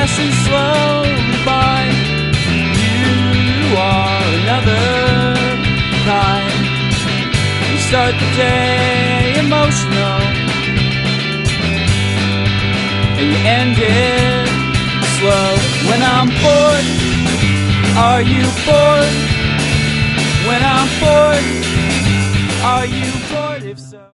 passing slowly by. You are another kind. You start the day emotional, and you end it slow. When I'm bored, are you bored? When I'm bored, are you bored? If so